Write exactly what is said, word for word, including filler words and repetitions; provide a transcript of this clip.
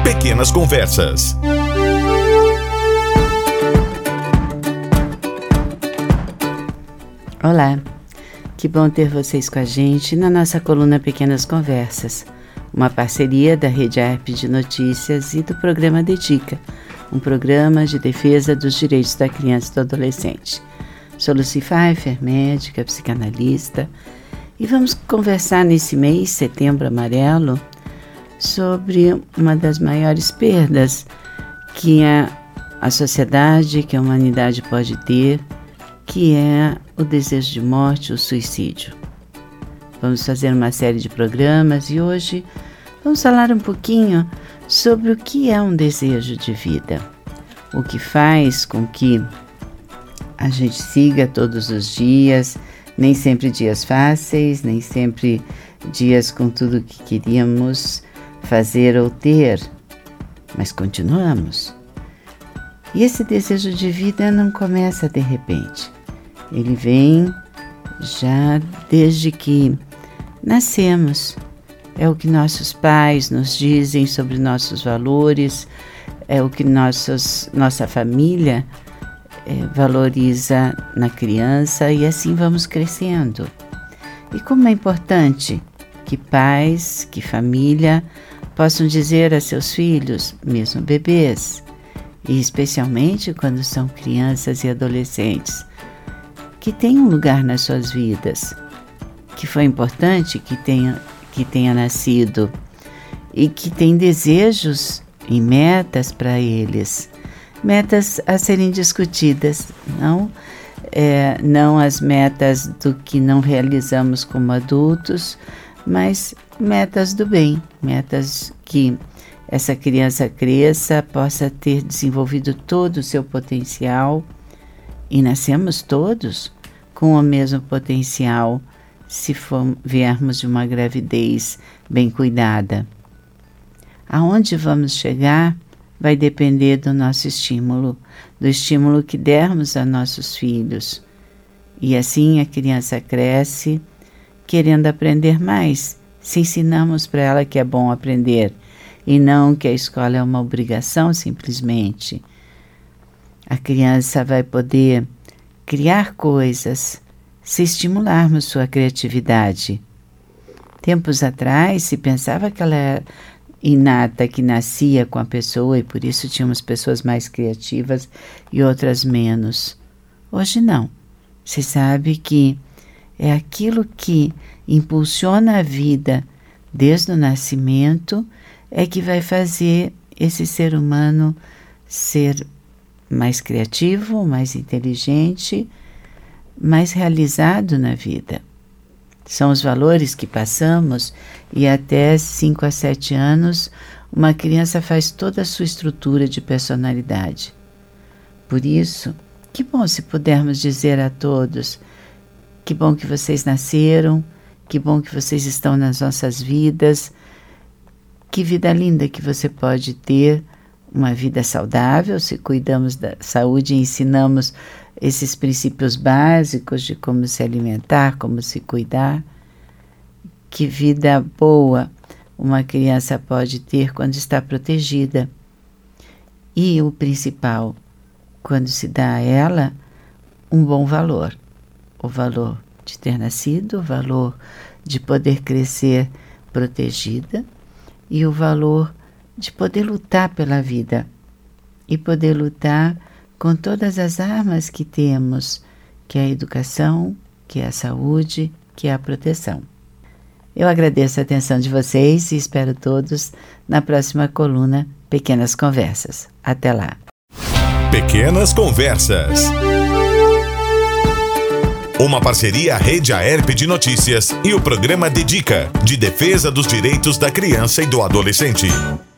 Pequenas Conversas. Olá, que bom ter vocês com a gente na nossa coluna Pequenas Conversas, uma parceria da Rede A E R P de Notícias e do programa Dedica, um programa de defesa dos direitos da criança e do adolescente. Sou Lucy Pfeiffer, médica, psicanalista, e vamos conversar nesse mês, Setembro Amarelo, sobre uma das maiores perdas que a, a sociedade, que a humanidade pode ter, que é o desejo de morte, o suicídio. Vamos fazer uma série de programas e hoje vamos falar um pouquinho sobre o que é um desejo de vida, o que faz com que a gente siga todos os dias, nem sempre dias fáceis, nem sempre dias com tudo que queríamos fazer ou ter, mas continuamos. E esse desejo de vida não começa de repente. Ele vem já desde que nascemos. É o que nossos pais nos dizem sobre nossos valores, é o que nossos, nossa família é, valoriza na criança e assim vamos crescendo. E como é importante que pais, que família possam dizer a seus filhos, mesmo bebês, e especialmente quando são crianças e adolescentes, que tem um lugar nas suas vidas, que foi importante que tenha, que tenha nascido e que tem desejos e metas para eles, metas a serem discutidas, não, é, não as metas do que não realizamos como adultos, mas metas do bem, metas que essa criança cresça, possa ter desenvolvido todo o seu potencial. E nascemos todos com o mesmo potencial se for, viermos de uma gravidez bem cuidada. Aonde vamos chegar vai depender do nosso estímulo, do estímulo que dermos a nossos filhos. E assim a criança cresce querendo aprender mais, se ensinamos para ela que é bom aprender e não que a escola é uma obrigação simplesmente. A criança vai poder criar coisas se estimularmos sua criatividade. Tempos atrás se pensava que ela era inata, que nascia com a pessoa e por isso tínhamos pessoas mais criativas e outras menos. Hoje não. Se sabe que é aquilo que impulsiona a vida desde o nascimento é que vai fazer esse ser humano ser mais criativo, mais inteligente, mais realizado na vida. São os valores que passamos e até cinco a sete anos uma criança faz toda a sua estrutura de personalidade. Por isso, que bom se pudermos dizer a todos: que bom que vocês nasceram, que bom que vocês estão nas nossas vidas, que vida linda que você pode ter, uma vida saudável, se cuidamos da saúde e ensinamos esses princípios básicos de como se alimentar, como se cuidar. Que vida boa uma criança pode ter quando está protegida. E o principal, quando se dá a ela um bom valor. O valor de ter nascido, o valor de poder crescer protegida e o valor de poder lutar pela vida e poder lutar com todas as armas que temos, que é a educação, que é a saúde, que é a proteção. Eu agradeço a atenção de vocês e espero todos na próxima coluna Pequenas Conversas. Até lá. Pequenas Conversas. Uma parceria Rede A E R P de Notícias e o programa Dedica, de defesa dos direitos da criança e do adolescente.